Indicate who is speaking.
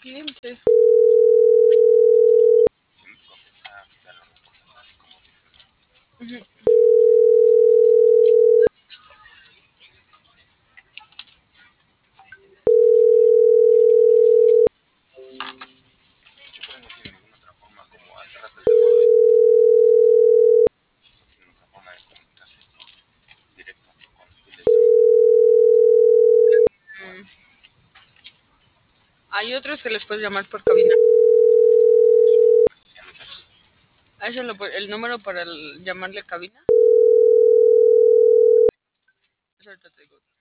Speaker 1: cliente. Ujú. Mm. Hay otros que les puedes llamar por cabina. Eso el número para llamarle cabina. Eso ahorita te digo.